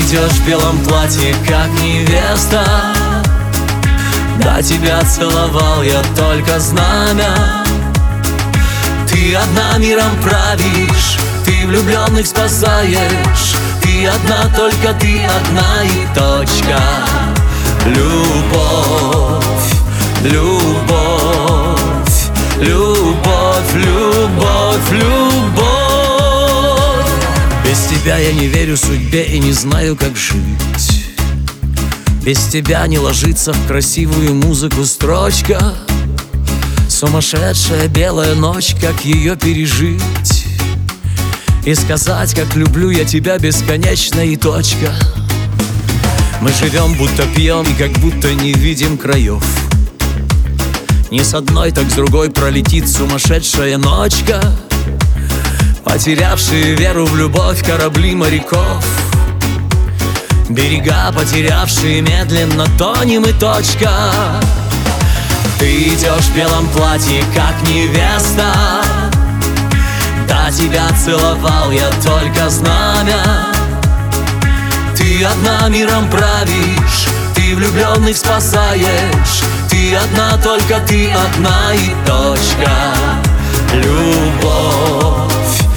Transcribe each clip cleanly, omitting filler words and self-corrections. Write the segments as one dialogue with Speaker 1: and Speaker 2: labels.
Speaker 1: идешь в белом платье, как невеста. До тебя целовал я только знамя. Ты одна миром правишь, ты влюбленных спасаешь. Ты одна, только ты одна и точка. Любовь, любовь, любовь, любовь, любовь. Без тебя я не верю судьбе и не знаю, как жить. Без тебя не ложится в красивую музыку строчка. Сумасшедшая белая ночь, как ее пережить и сказать, как люблю я тебя бесконечно и точка. Мы живем, будто пьем и как будто не видим краев. Не с одной, так с другой пролетит сумасшедшая ночка. Потерявшие веру в любовь корабли моряков, берега потерявшие медленно тонем и точка. Ты идешь в белом платье, как невеста. До тебя целовал я только знамя. Ты одна миром правишь, ты влюбленных спасаешь. Ты одна, только ты одна и точка. Любовь,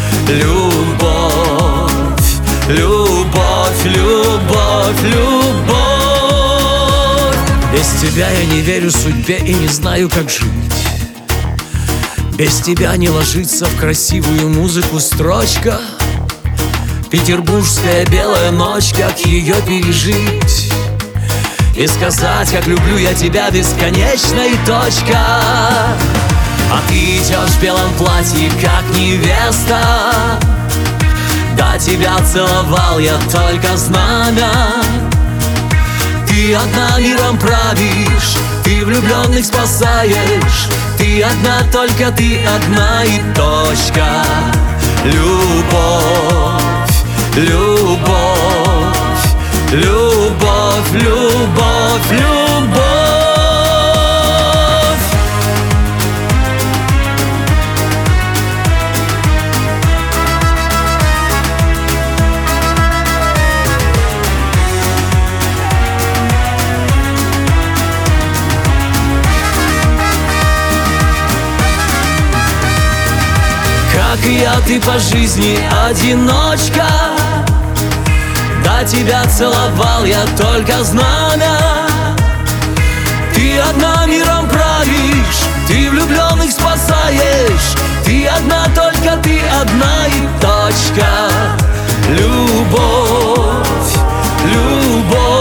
Speaker 1: любовь, любовь, любовь, любовь. Без тебя я не верю судьбе и не знаю, как жить. Без тебя не ложится в красивую музыку строчка. Петербургская белая ночь, как ее пережить и сказать, как люблю я тебя бесконечно и точка. А ты идешь в белом платье, как невеста. До тебя целовал я только знамя. Ты одна миром правишь, ты влюбленных спасаешь. Ты одна, только ты одна и точка. Любовь, любовь, любовь, любовь, любовь. Как и я, ты по жизни одиночка. До тебя целовал я только знамя. Ты одна миром правишь, ты влюбленных спасаешь. Ты одна, только ты одна и точка. Любовь, любовь.